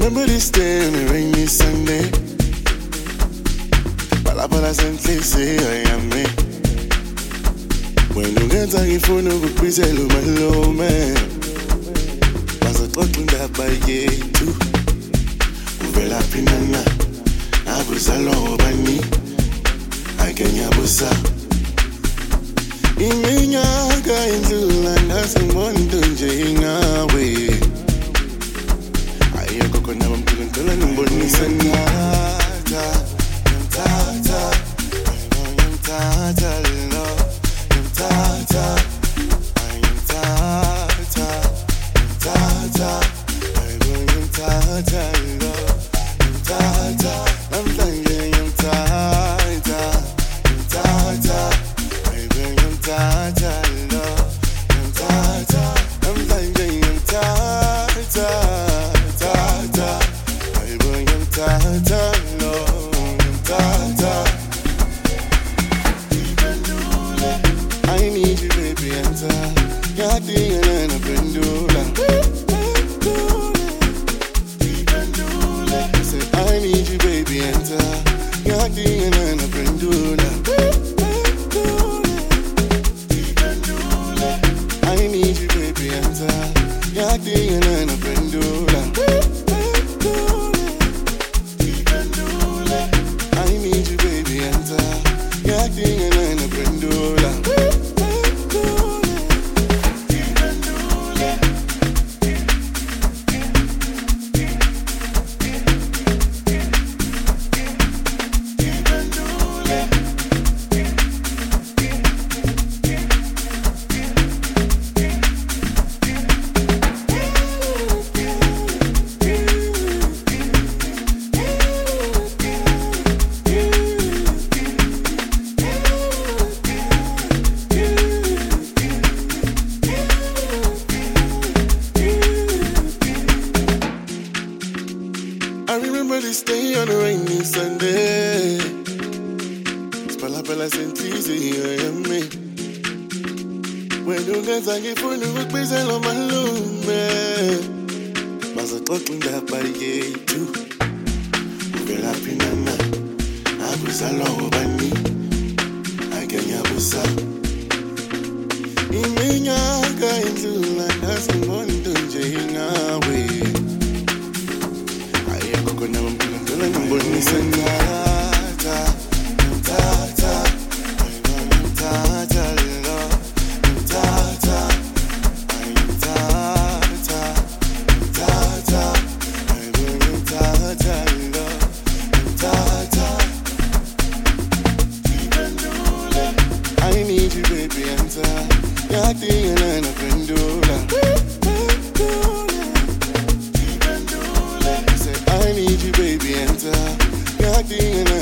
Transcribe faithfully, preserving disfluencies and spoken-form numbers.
remember this day on a rainy Sunday. Palabra sentenza yami. When ungenza ngifuna ukukhwizela umalume. Bazoxoxa indaba yethu. Uvela phinana. Abuzalwa obani. Ake ngiyabusa. Iminyaka indlula nasimondo nje ngawe. Ayekho khona bamphila ngicela ngimbonise ngiyatha ngiyamthatha ngiyamthatha lo ngiyamthatha ngiyamthatha ngiyamthatha ngiyamthatha lo ngiyamthatha namhlanje ngiyamthatha ngiyamthatha ngiyamthatha lo ngiyamthatha namhlanje ngiyamthatha Tata, no, tata. I need you, baby, enter. You're the and a pendula. I said, I need you, baby, enter. You're the and a pendula. I need you, baby, enter. You're the and a pendula. Acting and I'm a pendula. I remember this day on a rainy Sunday. Spalla bella sentisi e me. When you dance I give you a pizza on my lume. Bazoxoxa indaba yethu. Uvela phinana. Abuzalwa obani. Ake ngiyabusa. Iminyaka indlula nasimondo nje ngawe. Kuna mpila ngicela ngimbonise ngiyatha ngiyamthatha ngiyamthatha lo ngiyamthatha ngiyamthatha ngiyamthatha ngiyamthatha lo ngiyamthatha I need you, baby, enter. You're the and a pendula. I need you, baby, enter. You're acting